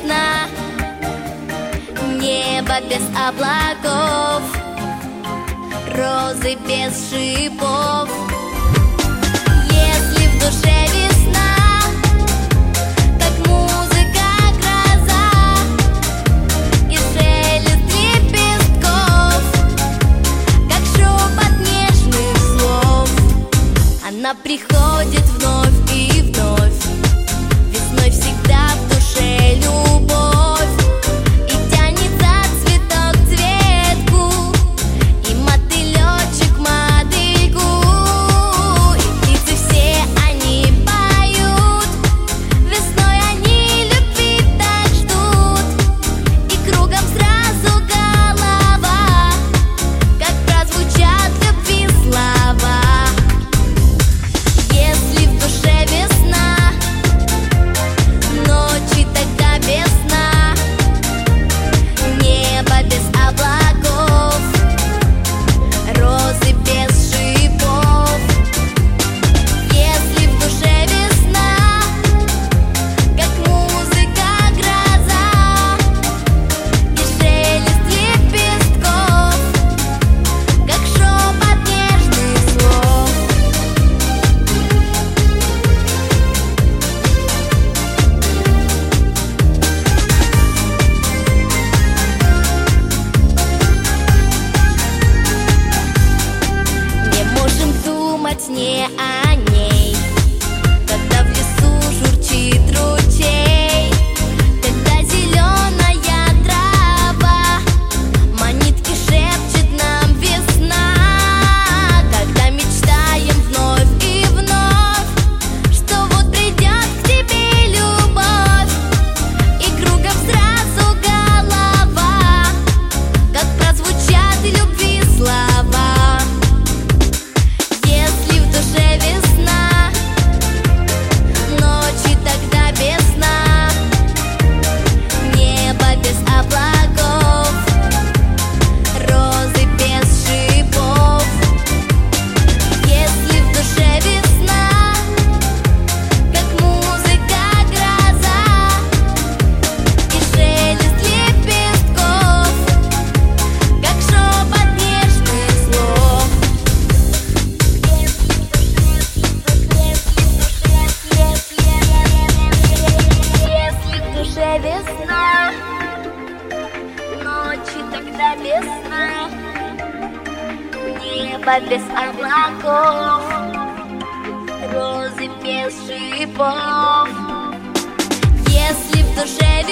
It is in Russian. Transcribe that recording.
весна, небо без облаков, розы без шипов. Если в душе весна, как музыка, гроза и шелест лепестков, как шепот нежных слов, она приходит вновь и вновь. Весной всегда в душе любовь, и тянется цветок к цветку, и мотылечек мотыльку, и птицы все они поют. Весной они любви так ждут, и кругом сразу голова, как прозвучат любви слова. Если в душе весна, ночи тогда без сна, небо без облаков, розы без шипов. Если в душе весна, как музыка, гроза и шелест лепестков, как шепот нежных слов. Не можем думать не о ней, когда в лесу журчит ручей, когда зеленая трава манитки шепчет нам весна, когда мечтаем вновь и вновь, что вот придет к тебе любовь, и кругом сразу голова, как прозвучат любви слова. Если в душе весна, ночи тогда без сна, небо без облаков, розы без шипов. Если в душе весна, как музыка, гроза и шелест лепестков, как шепот нежных слов. Если в душе весна, ночи тогда без сна, небо без облаков, розы без шипов. Если в душе